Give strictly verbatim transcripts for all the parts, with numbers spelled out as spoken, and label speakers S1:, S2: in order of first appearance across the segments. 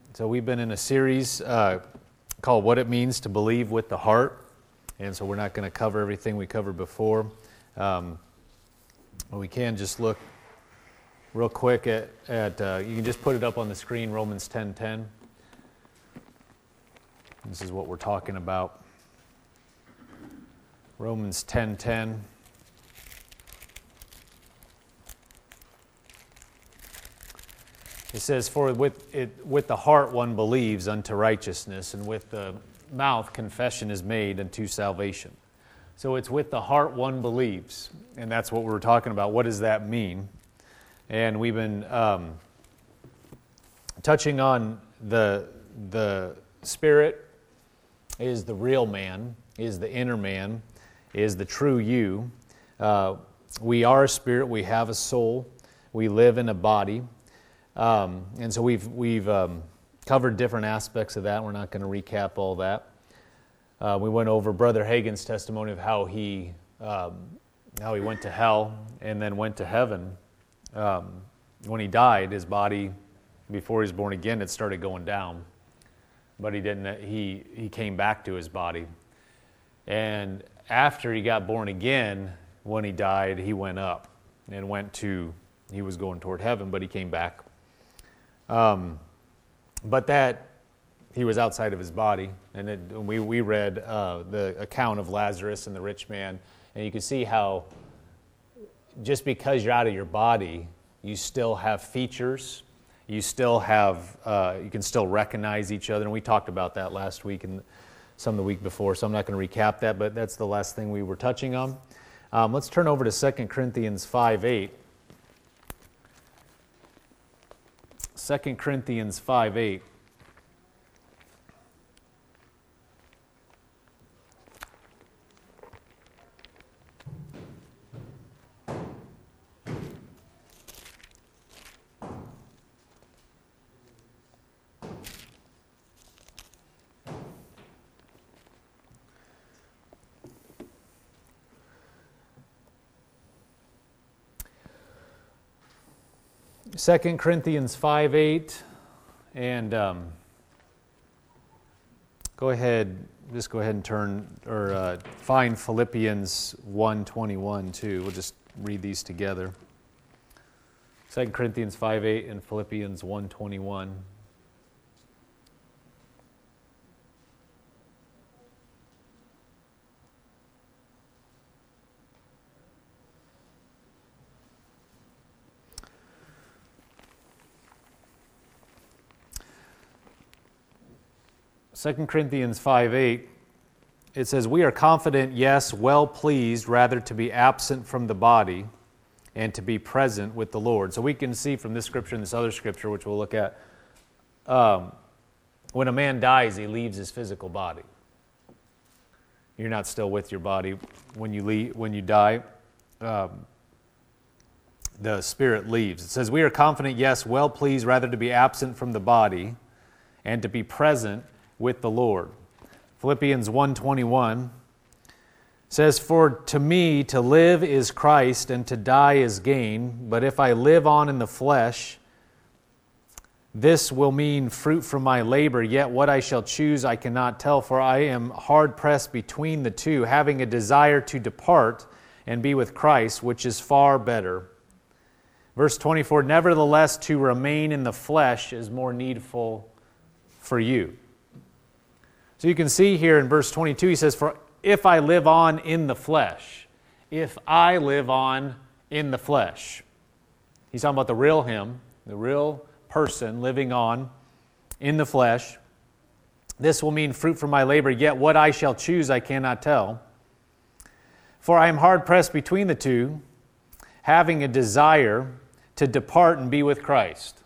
S1: So we've been in a series uh, called What It Means to Believe with the Heart. And so we're not going to cover everything we covered before. Um, we can just look real quick at, at uh, you can just put it up on the screen, Romans ten ten. This is what we're talking about. Romans ten ten. It says, for with it with the heart one believes unto righteousness, and with the mouth confession is made unto salvation. So it's with the heart one believes, and that's what we're talking about. What does that mean? And we've been um, touching on the the spirit is the real man, is the inner man, is the true you. Uh, we are a spirit, we have a soul, we live in a body. Um, and so we've we've um, covered different aspects of that. We're not going to recap all that. Uh, we went over Brother Hagin's testimony of how he um, how he went to hell and then went to heaven. Um, when he died, his body, before he was born again, it started going down, but he didn't. He he came back to his body, and after he got born again, when he died, he went up and went to. He was going toward heaven, but he came back. Um, but that, he was outside of his body, and it, we, we read uh, the account of Lazarus and the rich man, and you can see how just because you're out of your body, you still have features, you still have, uh, you can still recognize each other, and we talked about that last week and some the week before, so I'm not going to recap that, but that's the last thing we were touching on. Um, let's turn over to Second Corinthians five eight. Second Corinthians five eight. Second Corinthians five eight, and um, go ahead, just go ahead and turn, or uh, find Philippians one twenty-one too. We'll just read these together. Second Corinthians five eight and Philippians one twenty-one. Second Corinthians five eight, it says, we are confident, yes, well pleased, rather to be absent from the body and to be present with the Lord. So we can see from this scripture and this other scripture, which we'll look at, um, when a man dies, he leaves his physical body. You're not still with your body when you leave, when you die. Um, the spirit leaves. It says, we are confident, yes, well pleased, rather to be absent from the body and to be present with the Lord. Philippians one twenty-one says, for to me to live is Christ and to die is gain, but if I live on in the flesh, this will mean fruit from my labor, yet what I shall choose I cannot tell, for I am hard pressed between the two, having a desire to depart and be with Christ, which is far better. Verse twenty-four, nevertheless to remain in the flesh is more needful for you. So you can see here in verse twenty-two, he says, for if I live on in the flesh, if I live on in the flesh. He's talking about the real him, the real person living on in the flesh. This will mean fruit from my labor, yet what I shall choose I cannot tell. For I am hard pressed between the two, having a desire to depart and be with Christ.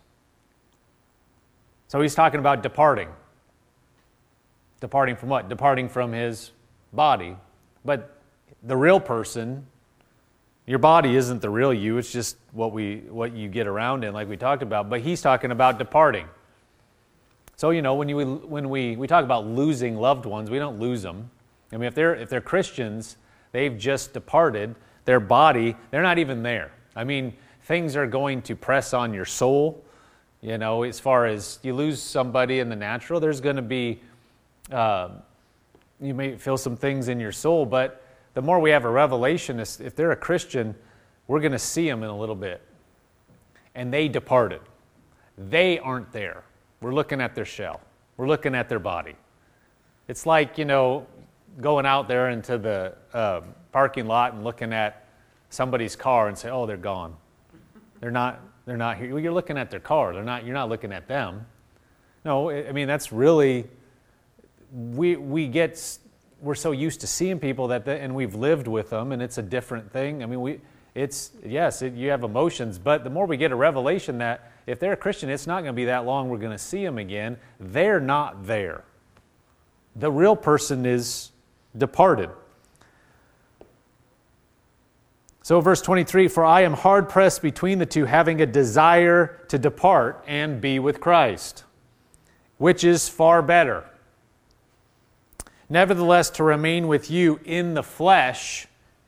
S1: So he's talking about departing. Departing from what? Departing from his body. But the real person, your body isn't the real you, it's just what we what you get around in, like we talked about. But he's talking about departing. So, you know, when you when we, we talk about losing loved ones, we don't lose them. I mean, if they're if they're Christians, they've just departed. Their body, they're not even there. I mean, things are going to press on your soul. You know, as far as you lose somebody in the natural, there's going to be, uh, you may feel some things in your soul, but the more we have a revelation, if they're a Christian, we're going to see them in a little bit. And they departed. They aren't there. We're looking at their shell. We're looking at their body. It's like, you know, going out there into the uh, parking lot and looking at somebody's car and say, oh, they're gone. They're not, they're not here. Well, you're looking at their car. They're not, you're not looking at them. No, I mean, that's really, we, we get, we're so used to seeing people that, the, and we've lived with them, and it's a different thing. I mean, we, it's, yes, it, you have emotions, but the more we get a revelation that if they're a Christian, it's not going to be that long we're going to see them again. They're not there. The real person is departed. So verse twenty-three, for I am hard pressed between the two, having a desire to depart and be with Christ, which is far better. Nevertheless, to remain with you in the flesh,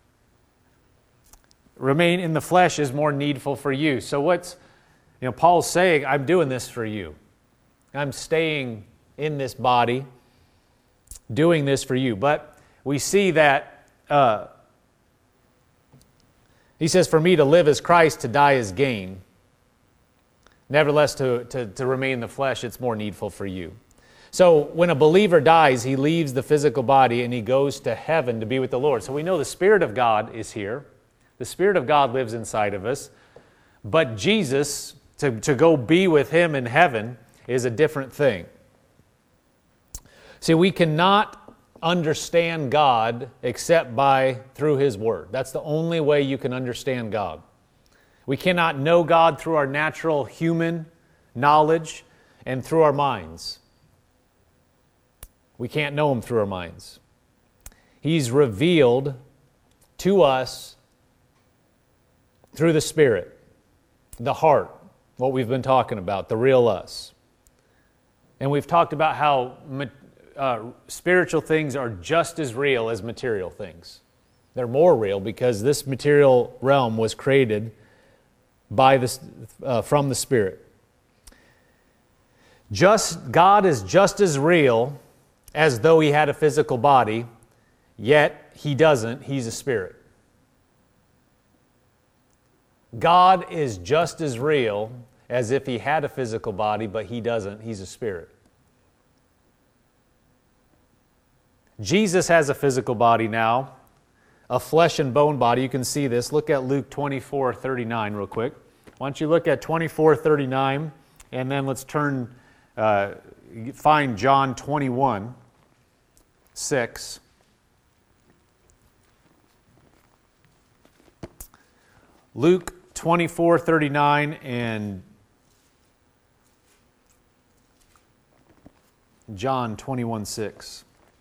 S1: remain in the flesh is more needful for you. So what's, you know, Paul's saying, I'm doing this for you. I'm staying in this body, doing this for you. But we see that, uh, he says, for me to live as Christ, to die as gain. Nevertheless, to, to, to remain in the flesh, it's more needful for you. So when a believer dies, he leaves the physical body and he goes to heaven to be with the Lord. So we know the Spirit of God is here. The Spirit of God lives inside of us. But Jesus, to, to go be with Him in heaven, is a different thing. See, we cannot understand God except by through His Word. That's the only way you can understand God. We cannot know God through our natural human knowledge and through our minds. We can't know Him through our minds. He's revealed to us through the Spirit, the heart, what we've been talking about, the real us. And we've talked about how uh, spiritual things are just as real as material things. They're more real because this material realm was created by this, uh, from the Spirit. Just, God is just as real as though He had a physical body, yet He doesn't. He's a spirit. God is just as real as if He had a physical body, but He doesn't. He's a spirit. Jesus has a physical body now, a flesh and bone body. You can see this. Look at Luke twenty-four thirty-nine real quick. Why don't you look at twenty-four thirty-nine, and then let's turn, uh, find John twenty-one six. Luke twenty-four thirty-nine and John twenty-one six.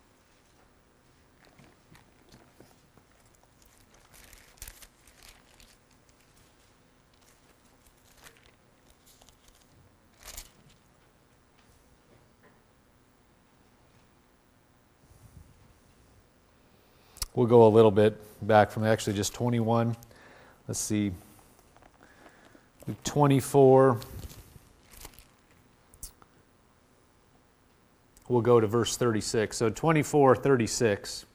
S1: We'll go a little bit back from actually just twenty-one. Let's see. twenty-four. We'll go to verse thirty-six. So twenty-four thirty-six.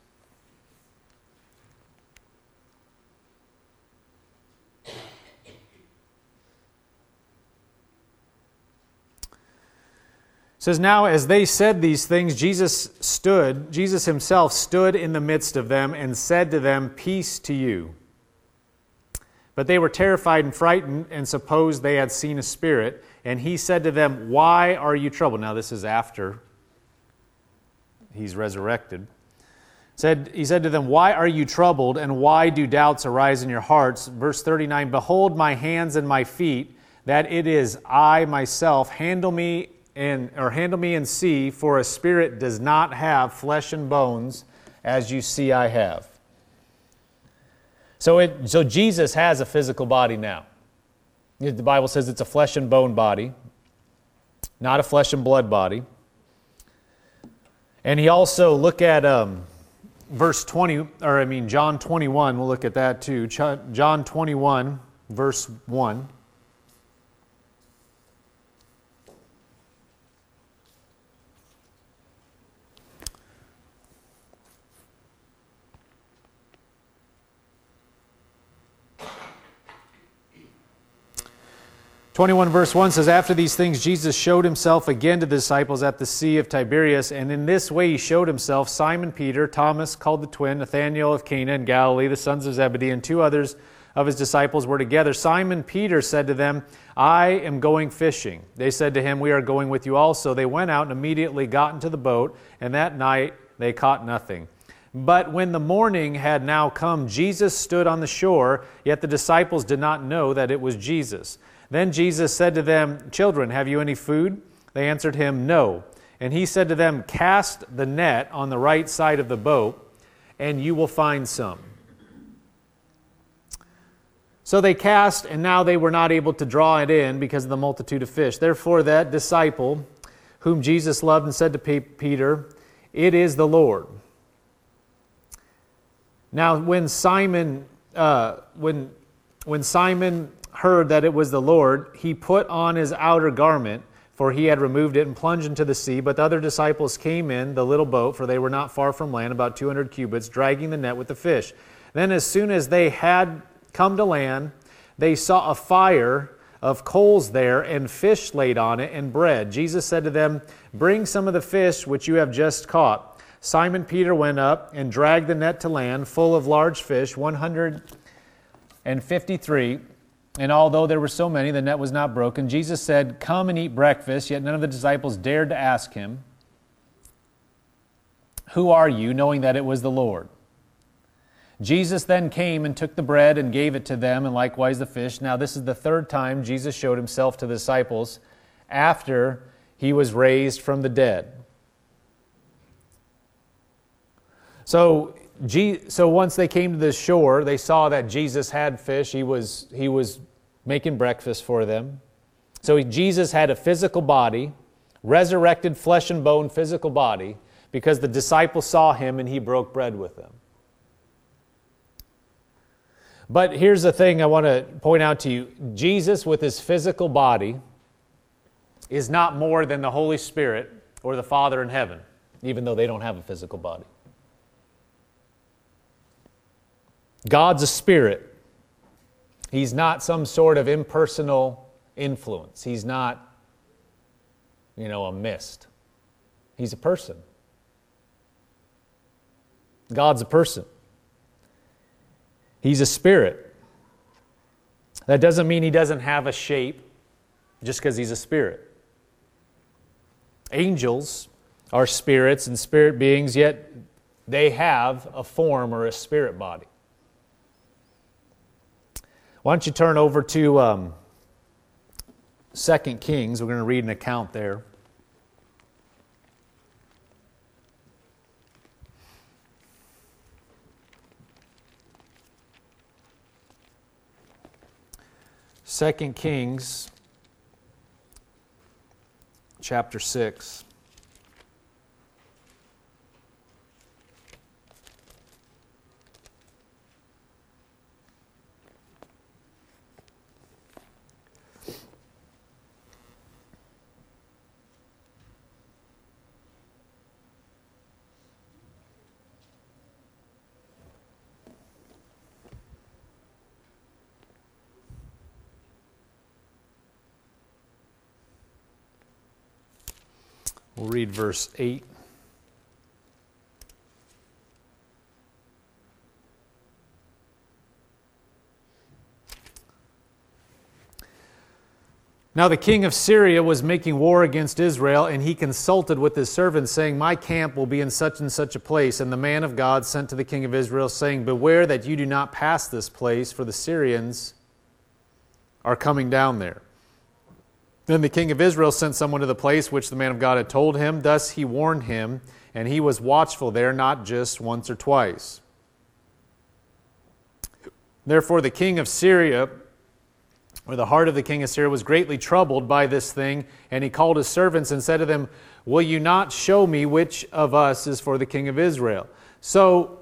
S1: It says, now as they said these things, Jesus stood, Jesus Himself stood in the midst of them and said to them, peace to you. But they were terrified and frightened and supposed they had seen a spirit. And He said to them, why are you troubled? Now this is after He's resurrected. Said, he said to them, why are you troubled, and why do doubts arise in your hearts? Verse thirty-nine, behold my hands and my feet, that it is I myself. Handle me and or handle me and see, for a spirit does not have flesh and bones, as you see I have. So, it, so Jesus has a physical body now. The Bible says it's a flesh and bone body, not a flesh and blood body. And He also, look at um, verse twenty, or I mean John twenty-one, we'll look at that too. John twenty-one, verse one. twenty-one verse one says, After these things Jesus showed himself again to the disciples at the Sea of Tiberias, and in this way he showed himself, Simon Peter, Thomas called the twin, Nathanael of Cana in Galilee, the sons of Zebedee, and two others of his disciples were together. Simon Peter said to them, I am going fishing. They said to him, We are going with you also. They went out and immediately got into the boat, and that night they caught nothing. But when the morning had now come, Jesus stood on the shore, yet the disciples did not know that it was Jesus. Then Jesus said to them, Children, have you any food? They answered him, No. And he said to them, Cast the net on the right side of the boat, and you will find some. So they cast, and now they were not able to draw it in because of the multitude of fish. Therefore that disciple, whom Jesus loved, and said to Peter, It is the Lord. Now when Simon, uh, when when Simon heard that it was the Lord, he put on his outer garment, for he had removed it, and plunged into the sea. But the other disciples came in the little boat, for they were not far from land, about two hundred cubits, dragging the net with the fish. Then as soon as they had come to land, they saw a fire of coals there, and fish laid on it, and bread. Jesus said to them, Bring some of the fish which you have just caught. Simon Peter went up and dragged the net to land, full of large fish, one hundred fifty-three. And although there were so many, the net was not broken. Jesus said, Come and eat breakfast. Yet none of the disciples dared to ask him, Who are you? Knowing that it was the Lord. Jesus then came and took the bread and gave it to them, and likewise the fish. Now this is the third time Jesus showed himself to the disciples after he was raised from the dead. So, so once they came to the shore, they saw that Jesus had fish. He was, he was making breakfast for them. So Jesus had a physical body, resurrected flesh and bone physical body, because the disciples saw him and he broke bread with them. But here's the thing I want to point out to you. Jesus with his physical body is not more than the Holy Spirit or the Father in heaven, even though they don't have a physical body. God's a spirit. He's not some sort of impersonal influence. He's not, you know, a mist. He's a person. God's a person. He's a spirit. That doesn't mean he doesn't have a shape just because he's a spirit. Angels are spirits and spirit beings, yet they have a form or a spirit body. Why don't you turn over to um, Second Kings. We're going to read an account there. Second Kings, chapter six. We'll read verse eight. Now the king of Syria was making war against Israel, and he consulted with his servants, saying, My camp will be in such and such a place. And the man of God sent to the king of Israel, saying, Beware that you do not pass this place, for the Syrians are coming down there. Then the king of Israel sent someone to the place which the man of God had told him. Thus he warned him, and he was watchful there, not just once or twice. Therefore the king of Syria, or the heart of the king of Syria, was greatly troubled by this thing, and he called his servants and said to them, Will you not show me which of us is for the king of Israel? So,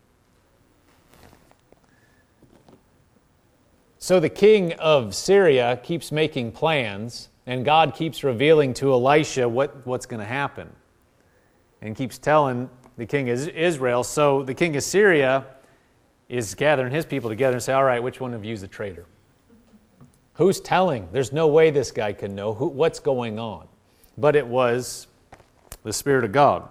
S1: so the king of Syria keeps making plans, and God keeps revealing to Elisha what, what's going to happen, and keeps telling the king of Israel. So the king of Syria is gathering his people together and say, all right, which one of you is the traitor? Who's telling? There's no way this guy can know who, what's going on. But it was the Spirit of God.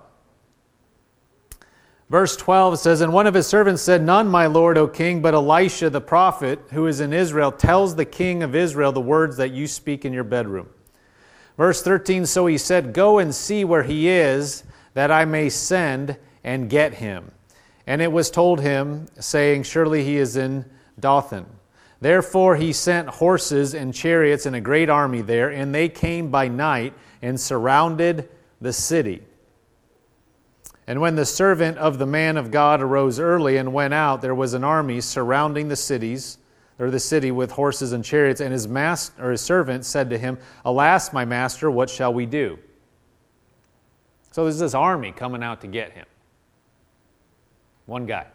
S1: Verse twelve says, And one of his servants said, None, my lord, O king, but Elisha the prophet, who is in Israel, tells the king of Israel the words that you speak in your bedroom. Verse thirteen, So he said, Go and see where he is, that I may send and get him. And it was told him, saying, Surely he is in Dothan. Therefore he sent horses and chariots and a great army there, and they came by night and surrounded the city. And when the servant of the man of God arose early and went out, there was an army surrounding the cities, or the city with horses and chariots. And his master, or his servant said to him, Alas, my master, what shall we do? So there's this army coming out to get him. One guy.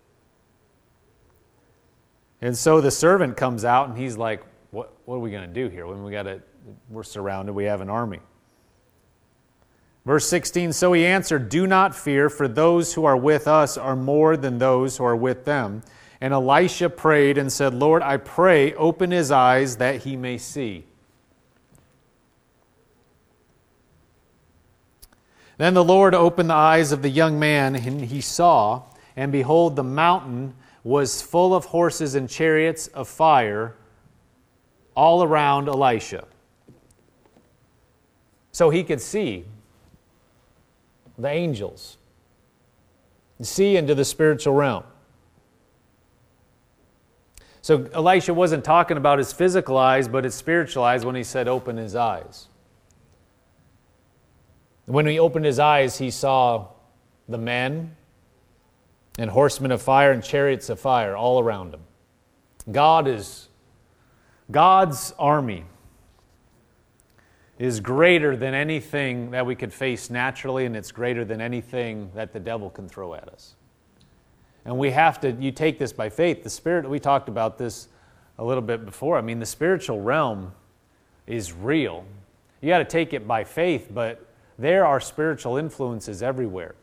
S1: And so the servant comes out and he's like, what, what are we going to do here? When we got to, we're surrounded, we have an army. Verse sixteen, So he answered, Do not fear, for those who are with us are more than those who are with them. And Elisha prayed and said, Lord, I pray, open his eyes that he may see. Then the Lord opened the eyes of the young man, and he saw, and behold, the mountain was full of horses and chariots of fire all around Elisha. So he could see the angels, see into the spiritual realm. So Elisha wasn't talking about his physical eyes, but his spiritual eyes when he said, open his eyes. When he opened his eyes, he saw the men and horsemen of fire and chariots of fire all around him. God is, God's army is greater than anything that we could face naturally, and it's greater than anything that the devil can throw at us. And we have to, you take this by faith. The Spirit, we talked about this a little bit before. I mean, the spiritual realm is real. You got to take it by faith, but there are spiritual influences everywhere.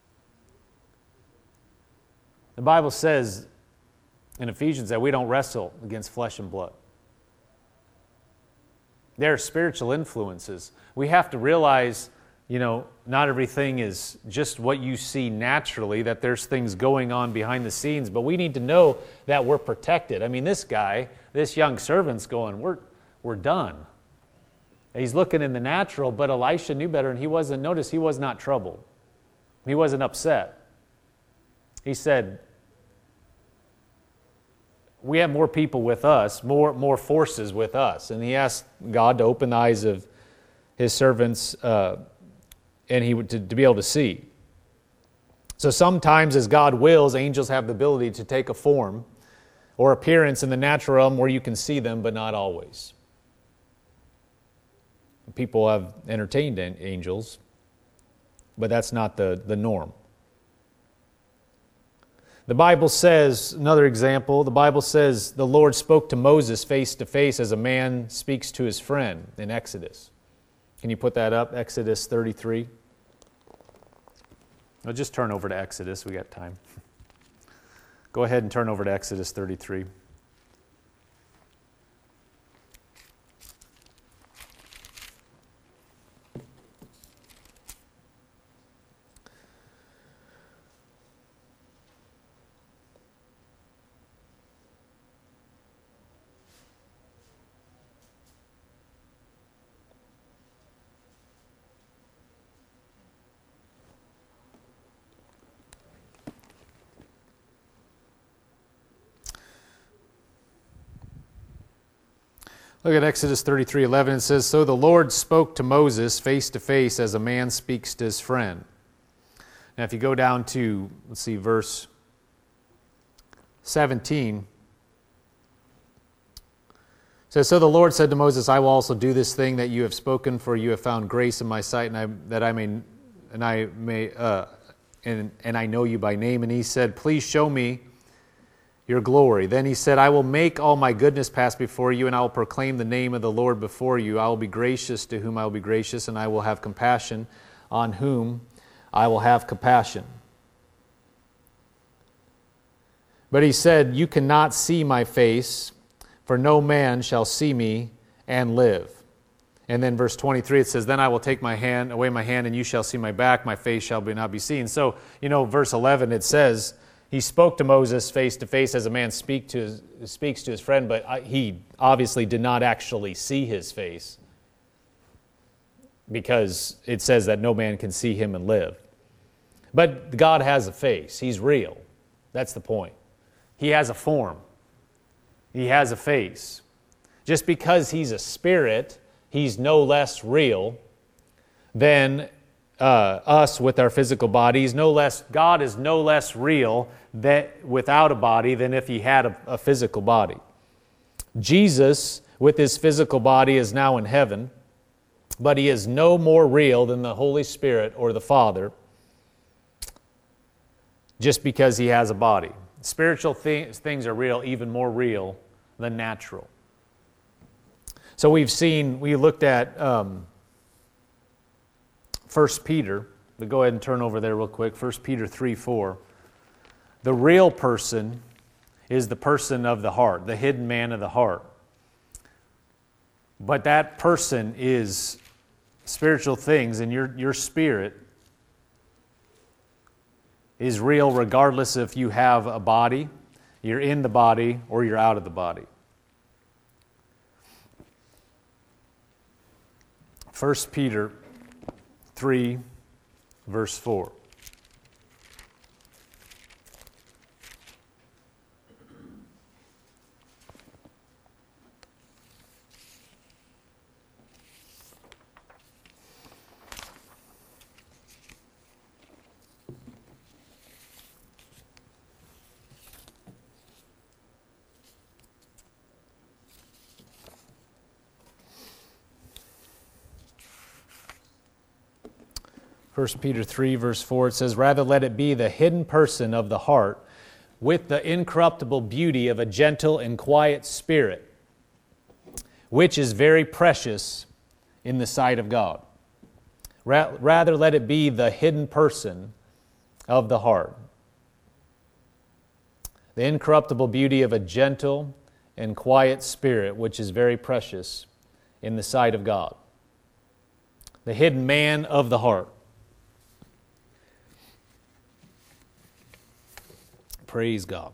S1: The Bible says in Ephesians that we don't wrestle against flesh and blood. There are spiritual influences. We have to realize, you know, not everything is just what you see naturally, that there's things going on behind the scenes, but we need to know that we're protected. I mean, this guy, this young servant's going, we're, we're done. He's looking in the natural, but Elisha knew better, and he wasn't, notice he was not troubled. He wasn't upset. He said, we have more people with us, more, more forces with us. And he asked God to open the eyes of his servants uh, and he would, to, to be able to see. So sometimes as God wills, angels have the ability to take a form or appearance in the natural realm where you can see them, but not always. People have entertained angels, but that's not the, the norm. The Bible says, another example, the Bible says the Lord spoke to Moses face to face as a man speaks to his friend in Exodus. Can you put that up? Exodus thirty-three. I'll just turn over to Exodus. We got time. Go ahead and turn over to Exodus thirty-three. Look at Exodus thirty-three eleven. It says, So the Lord spoke to Moses face to face as a man speaks to his friend. Now if you go down to, let's see, verse seventeen. It says, So the Lord said to Moses, I will also do this thing that you have spoken, for you have found grace in my sight, and I, that I may, and I may, uh, and, and I know you by name. And he said, Please show me your glory. Then he said, I will make all my goodness pass before you, and I will proclaim the name of the Lord before you. I will be gracious to whom I will be gracious, and I will have compassion on whom I will have compassion. But he said, You cannot see my face, for no man shall see me and live. And then verse twenty-three, it says, then I will take my hand, away my hand, and you shall see my back, my face shall be not be seen. So, you know, verse eleven, it says, he spoke to Moses face to face as a man speak to his, speaks to his friend, but he obviously did not actually see his face, because it says that no man can see him and live. But God has a face. He's real. That's the point. He has a form. He has a face. Just because he's a spirit, he's no less real than uh, us with our physical bodies. No less, God is no less real that without a body than if he had a, a physical body. Jesus, with his physical body, is now in heaven, but he is no more real than the Holy Spirit or the Father just because he has a body. Spiritual th- things are real, even more real than natural. So we've seen, we looked at um, First Peter. We'll go ahead and turn over there real quick. First Peter three four. The real person is the person of the heart, the hidden man of the heart. But that person is spiritual things, and your, your spirit is real regardless if you have a body, you're in the body, or you're out of the body. First Peter three, verse four. First Peter three, verse four, it says, rather let it be the hidden person of the heart with the incorruptible beauty of a gentle and quiet spirit, which is very precious in the sight of God. Ra- rather let it be the hidden person of the heart. The incorruptible beauty of a gentle and quiet spirit, which is very precious in the sight of God. The hidden man of the heart. Praise God.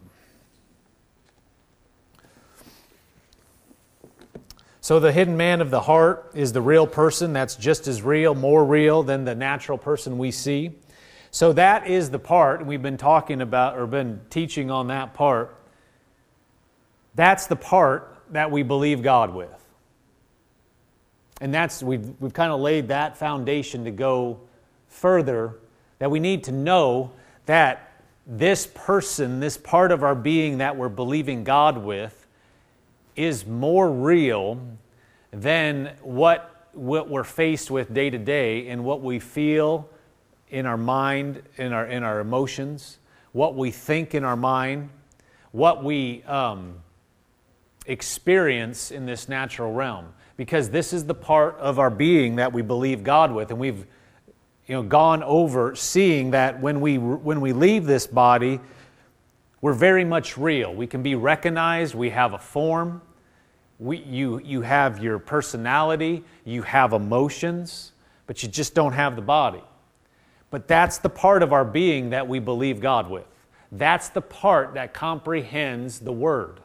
S1: So the hidden man of the heart is the real person that's just as real, more real than the natural person we see. So that is the part we've been talking about or been teaching on that part. That's the part that we believe God with. And that's we've we've kind of laid that foundation to go further, that we need to know that this person, this part of our being that we're believing God with, is more real than what, what we're faced with day to day and what we feel in our mind, in our, in our emotions, what we think in our mind, what we um, experience in this natural realm. Because this is the part of our being that we believe God with, and we've you know, gone over seeing that when we when we leave this body, we're very much real. We can be recognized. We have a form. We, you, you have your personality. You have emotions, but you just don't have the body. But that's the part of our being that we believe God with. That's the part that comprehends the Word.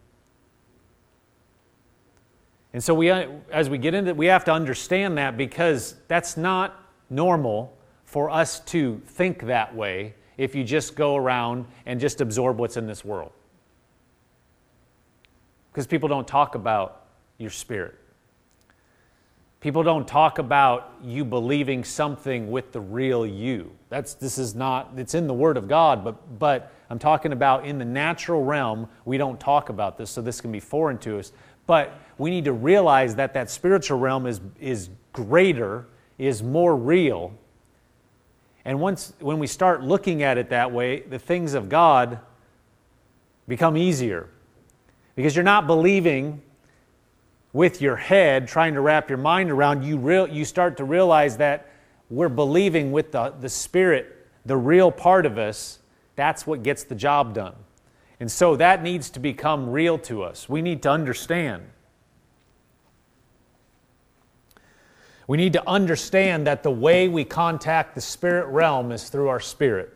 S1: And so we, as we get into it, we have to understand that, because that's not normal for us to think that way if you just go around and just absorb what's in this world. Because people don't talk about your spirit. People don't talk about you believing something with the real you. That's this is not, it's in the Word of God, but but I'm talking about in the natural realm, we don't talk about this, so this can be foreign to us. But we need to realize that that spiritual realm is is greater, is more real. And once when we start looking at it that way, the things of God become easier. Because you're not believing with your head, trying to wrap your mind around, you real you start to realize that we're believing with the, the Spirit, the real part of us. That's what gets the job done. And so that needs to become real to us. We need to understand. We need to understand that the way we contact the spirit realm is through our spirit.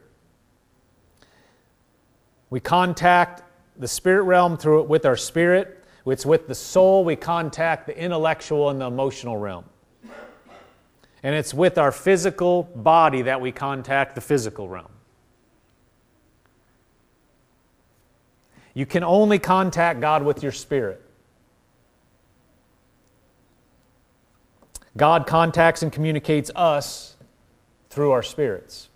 S1: We contact the spirit realm through it with our spirit. It's with the soul we contact the intellectual and the emotional realm. And it's with our physical body that we contact the physical realm. You can only contact God with your spirit. God contacts and communicates us through our spirits.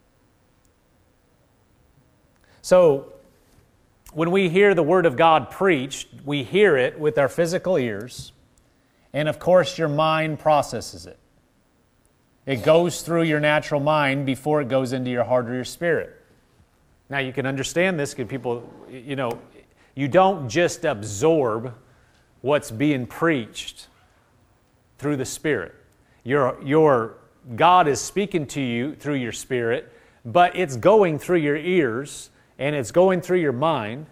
S1: So, when we hear the Word of God preached, we hear it with our physical ears, and of course your mind processes it. It goes through your natural mind before it goes into your heart or your spirit. Now you can understand this because people, you know, you don't just absorb what's being preached through the Spirit. Your, your God is speaking to you through your spirit, but it's going through your ears and it's going through your mind,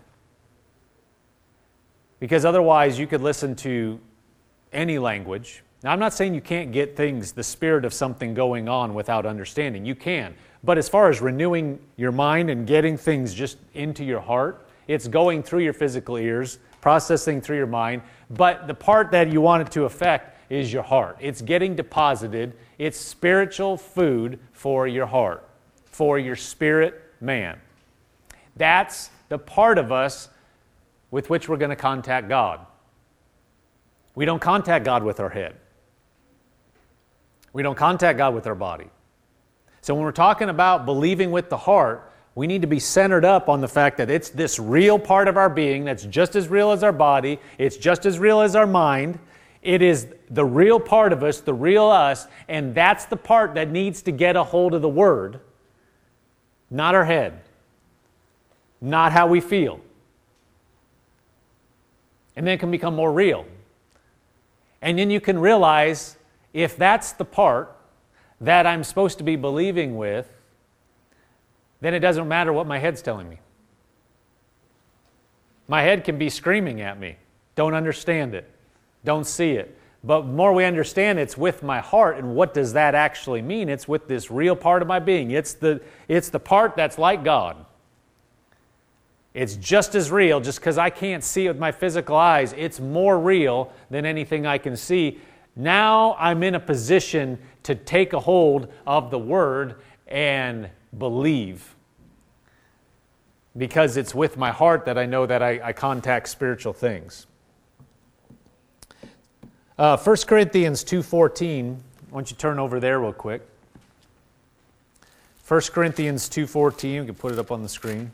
S1: because otherwise you could listen to any language. Now, I'm not saying you can't get things, the spirit of something going on without understanding. You can. But as far as renewing your mind and getting things just into your heart, it's going through your physical ears, processing through your mind. But the part that you want it to affect is your heart. It's getting deposited. It's spiritual food for your heart, for your spirit man. That's the part of us with which we're going to contact God. We don't contact God with our head. We don't contact God with our body. So when we're talking about believing with the heart, we need to be centered up on the fact that it's this real part of our being that's just as real as our body. It's just as real as our mind. It is the real part of us, the real us, and that's the part that needs to get a hold of the Word, not our head, not how we feel. And then it can become more real. And then you can realize if that's the part that I'm supposed to be believing with, then it doesn't matter what my head's telling me. My head can be screaming at me. Don't understand it. Don't see it. But the more we understand it's with my heart, and what does that actually mean? It's with this real part of my being. It's the, it's the part that's like God. It's just as real, just because I can't see it with my physical eyes. It's more real than anything I can see. Now I'm in a position to take a hold of the Word and believe. Because it's with my heart that I know that I, I contact spiritual things. Uh, First Corinthians two fourteen. Why don't you turn over there real quick. First Corinthians two fourteen. We can put it up on the screen.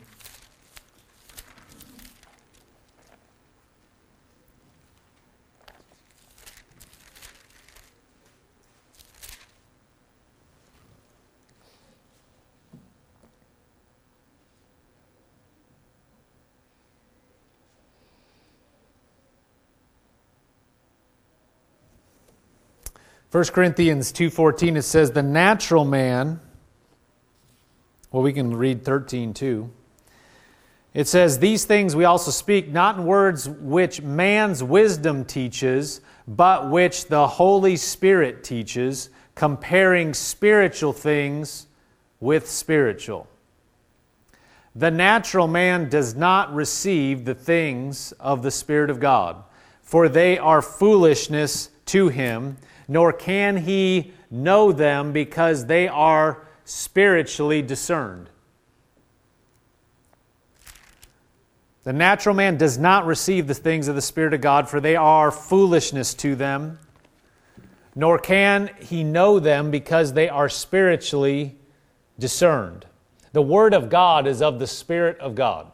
S1: First Corinthians two fourteen, it says, the natural man, well, we can read thirteen too. It says, these things we also speak, not in words which man's wisdom teaches, but which the Holy Spirit teaches, comparing spiritual things with spiritual. The natural man does not receive the things of the Spirit of God, for they are foolishness to him, nor can he know them because they are spiritually discerned. The natural man does not receive the things of the Spirit of God, for they are foolishness to them, nor can he know them because they are spiritually discerned. The Word of God is of the Spirit of God.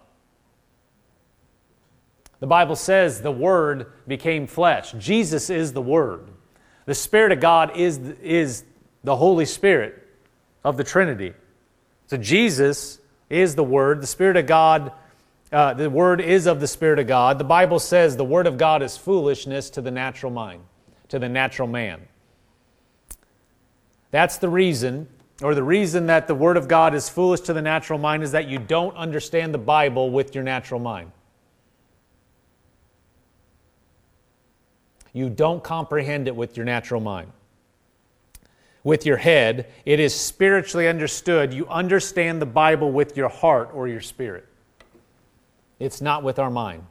S1: The Bible says the Word became flesh. Jesus is the Word. The Spirit of God is, is the Holy Spirit of the Trinity. So Jesus is the Word. The Spirit of God, uh, the Word is of the Spirit of God. The Bible says the Word of God is foolishness to the natural mind, to the natural man. That's the reason or the reason that the Word of God is foolish to the natural mind is that you don't understand the Bible with your natural mind. You don't comprehend it with your natural mind. With your head, it is spiritually understood. You understand the Bible with your heart or your spirit. It's not with our mind.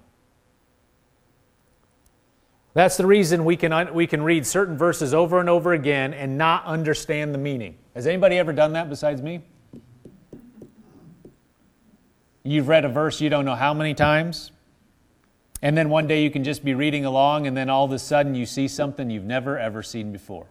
S1: That's the reason we can, we can read certain verses over and over again and not understand the meaning. Has anybody ever done that besides me? You've read a verse you don't know how many times, and then one day you can just be reading along, and then all of a sudden you see something you've never ever seen before.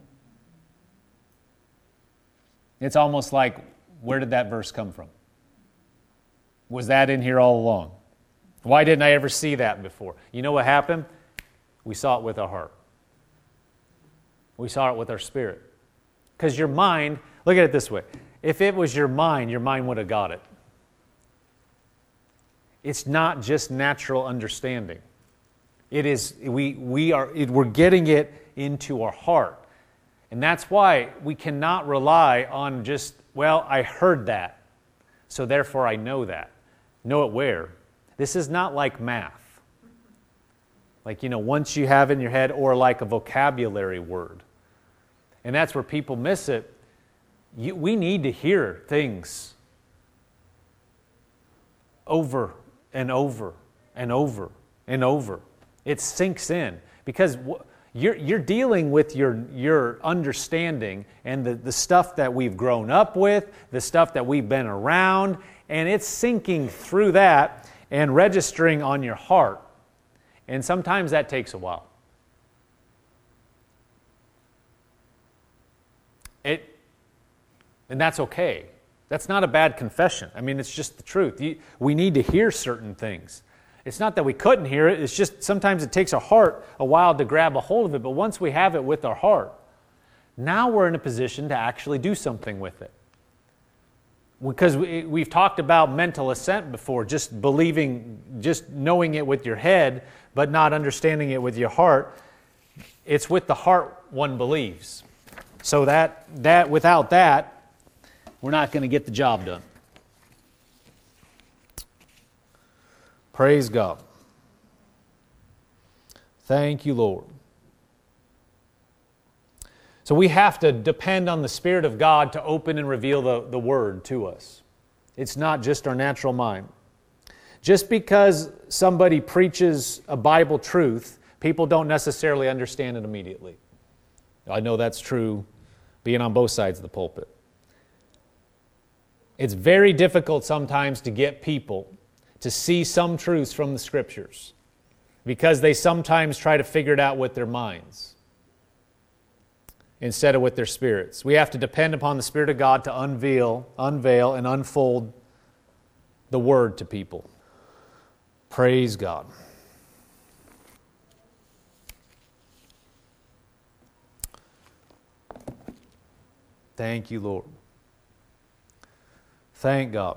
S1: It's almost like, where did that verse come from? Was that in here all along? Why didn't I ever see that before? You know what happened? We saw it with our heart. We saw it with our spirit. Because your mind, look at it this way. If it was your mind, your mind would have got it. It's not just natural understanding. It is, we, we are, it, we're getting it into our heart. And that's why we cannot rely on just, well, I heard that, so therefore I know that. Know it where? This is not like math. Like, you know, once you have in your head, or like a vocabulary word. And that's where people miss it. You, we need to hear things over and over and over and over. It sinks in. Because you're, you're dealing with your, your understanding and the, the stuff that we've grown up with, the stuff that we've been around, and it's sinking through that and registering on your heart. And sometimes that takes a while. It, and that's okay. That's not a bad confession. I mean, it's just the truth. You, we need to hear certain things. It's not that we couldn't hear it. It's just sometimes it takes our heart a while to grab a hold of it. But once we have it with our heart, now we're in a position to actually do something with it. Because we, we've talked about mental assent before, just believing, just knowing it with your head, but not understanding it with your heart. It's with the heart one believes. So that, that without that, we're not going to get the job done. Praise God. Thank you, Lord. So we have to depend on the Spirit of God to open and reveal the, the Word to us. It's not just our natural mind. Just because somebody preaches a Bible truth, people don't necessarily understand it immediately. I know that's true being on both sides of the pulpit. It's very difficult sometimes to get people to see some truths from the Scriptures because they sometimes try to figure it out with their minds instead of with their spirits. We have to depend upon the Spirit of God to unveil, unveil and unfold the Word to people. Praise God. Thank you, Lord. Thank God.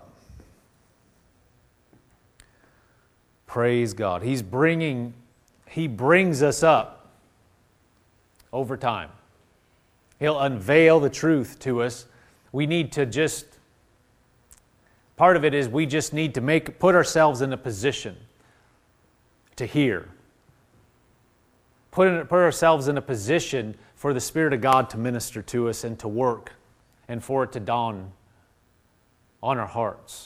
S1: Praise God. He's bringing, He brings us up over time. He'll unveil the truth to us. We need to just, part of it is we just need to make, put ourselves in a position to hear. Put, in, put ourselves in a position for the Spirit of God to minister to us and to work and for it to dawn on our hearts.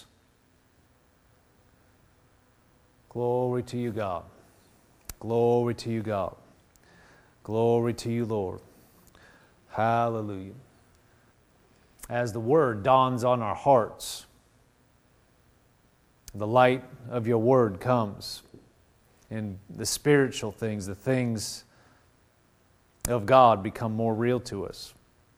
S1: Glory to you, God. Glory to you, God. Glory to you, Lord. Hallelujah. As the Word dawns on our hearts, the light of your Word comes, and the spiritual things, the things of God become more real to us.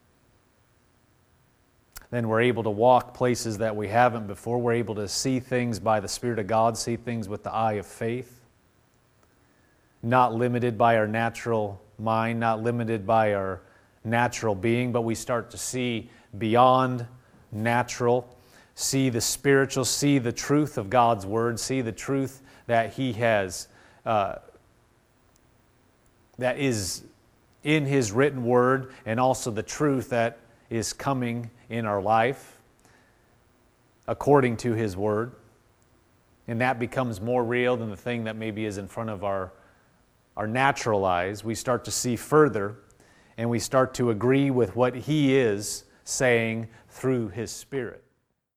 S1: Then we're able to walk places that we haven't before. We're able to see things by the Spirit of God, see things with the eye of faith, not limited by our natural mind, not limited by our natural being, but we start to see beyond natural, see the spiritual, see the truth of God's Word, see the truth that He has, uh, that is in His written Word, and also the truth that is coming in our life according to His Word. And that becomes more real than the thing that maybe is in front of our, our natural eyes. We start to see further, and we start to agree with what He is saying through His Spirit.